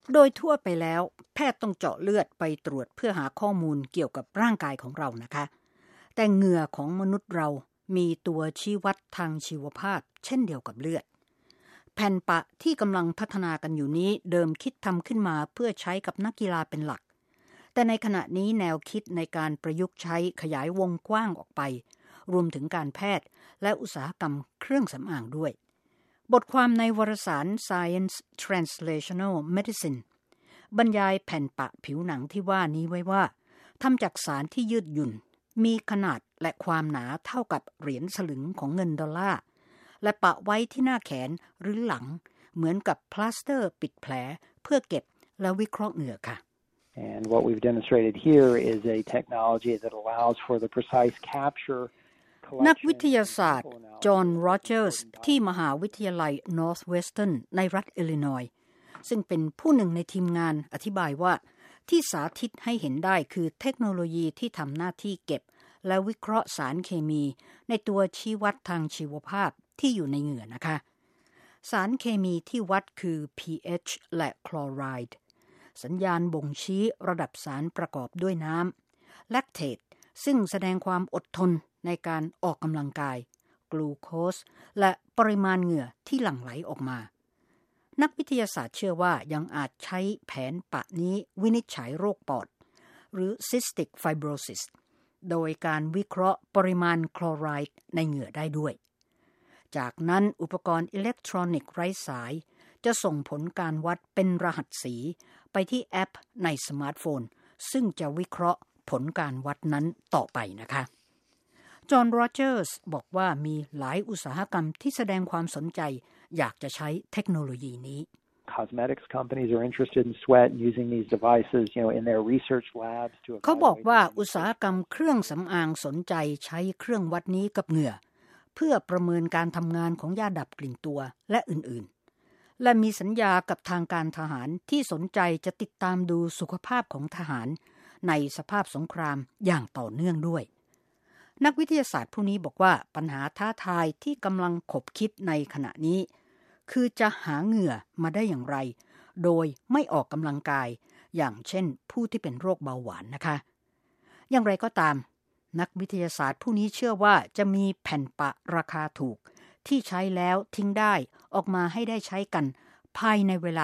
โดยทั่วไปแล้วแพทย์ต้องเจาะเลือดไปตรวจเพื่อหาข้อมูลเกี่ยวกับร่างกายของเรานะคะแต่เหงื่อของมนุษย์เรามีตัวชี้วัดทางชีวภาพเช่นเดียวกับเลือดแผ่นปะที่กำลังพัฒนากันอยู่นี้เดิมคิดทำขึ้นมาเพื่อใช้กับนักกีฬาเป็นหลักแต่ในขณะนี้แนวคิดในการประยุกต์ใช้ขยายวงกว้างออกไปรวมถึงการแพทย์และอุตสาหกรรมเครื่องสำอางด้วยบทความในวารสาร Science Translational Medicine บรรยายแผ่นปะผิวหนังที่ว่านี้ไว้ว่าทำจากสารที่ยืดหยุ่นมีขนาดและความหนาเท่ากับเหรียญสลึงของเงินดอลลาร์และปะไว้ที่หน้าแขนหรือหลังเหมือนกับพลาสเตอร์ปิดแผลเพื่อเก็บและวิเคราะห์เหงื่อค่ะ And what we've demonstrated here is a technology that allows for the precise capture นักวิทยาศาสตร์จอห์นโรเจอร์สที่มหาวิทยาลัย Northwestern ในรัฐอิลลินอยส์ซึ่งเป็นผู้หนึ่งในทีมงานอธิบายว่าที่สาธิตให้เห็นได้คือเทคโนโลยีที่ทำหน้าที่เก็บและวิเคราะห์สารเคมีในตัวชี้วัดทางชีวภาพที่อยู่ในเหงื่อนะคะสารเคมีที่วัดคือ pH และคลอไรด์สัญญาณบ่งชี้ระดับสารประกอบด้วยน้ำแลคเทตซึ่งแสดงความอดทนในการออกกำลังกายกลูโคสและปริมาณเหงื่อที่หลั่งไหลออกมานักวิทยาศาสตร์เชื่อว่ายังอาจใช้แผนปะนี้วินิจฉัยโรคปอดหรือ cystic fibrosis โดยการวิเคราะห์ปริมาณคลอไรด์ในเหงื่อได้ด้วยจากนั้นอุปกรณ์อิเล็กทรอนิกส์ไร้สายจะส่งผลการวัดเป็นรหัสสีไปที่แอปในสมาร์ทโฟนซึ่งจะวิเคราะห์ผลการวัดนั้นต่อไปนะคะจอห์นโรเจอร์สบอกว่ามีหลายอุตสาหกรรมที่แสดงความสนใจอยากจะใช้เทคโนโลยีนี้ Cosmetics companies are interested in sweat and using these devices, in their research labs to เขาบอกว่าอุตสาหกรรมเครื่องสำอางสนใจใช้เครื่องวัดนี้กับเหงื่อเพื่อประเมินการทำงานของยาดับกลิ่นตัวและอื่นๆและมีสัญญากับทางการทหารที่สนใจจะติดตามดูสุขภาพของทหารในสภาพสงครามอย่างต่อเนื่องด้วยนักวิทยาศาสตร์ผู้นี้บอกว่าปัญหาท้าทายที่กำลังขบคิดในขณะนี้คือจะหาเหงื่อมาได้อย่างไรโดยไม่ออกกำลังกายอย่างเช่นผู้ที่เป็นโรคเบาหวานนะคะอย่างไรก็ตามนักวิทยาศาสตร์ผู้นี้เชื่อว่าจะมีแผ่นปะราคาถูกที่ใช้แล้วทิ้งได้ออกมาให้ได้ใช้กันภายในเวลา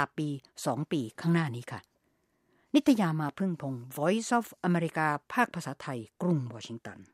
2 ปีข้างหน้านี้ค่ะนิตยามาพึ่งพงศ์ Voice of America ภาคภาษาไทยกรุงวอชิงตัน